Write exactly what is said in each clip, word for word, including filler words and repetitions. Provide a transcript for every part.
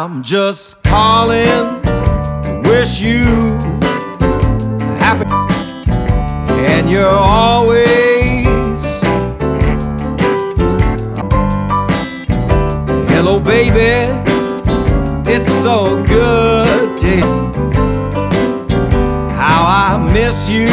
I'm just calling to wish you happy, and you're always. Hello, baby, it's so good to hear how I miss you.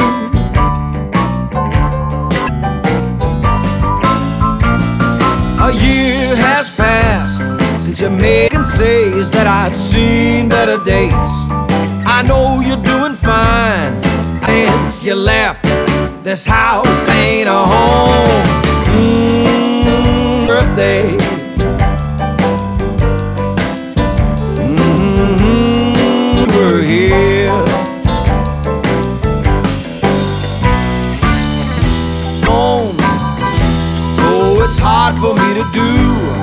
A year has passed since you made and says that I've seen better days. I know you're doing fine. Since you left, this house ain't a home. Mm, birthday. Mm, we're here. Oh, oh, it's hard for me to do.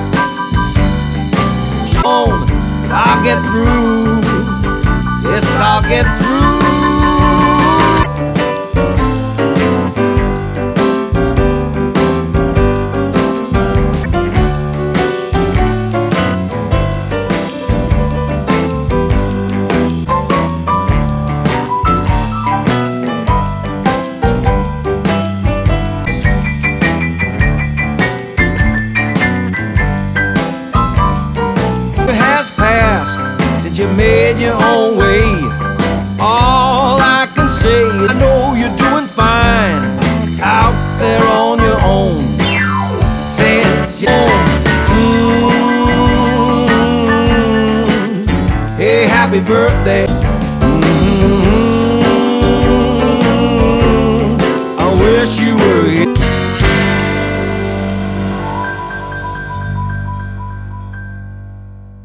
I'll get through. Yes, I'll get through. You made your own way. All I can say, I know you're doing fine out there on your own. Since you're mm-hmm. Hey, happy birthday. Mm-hmm. I wish you were here.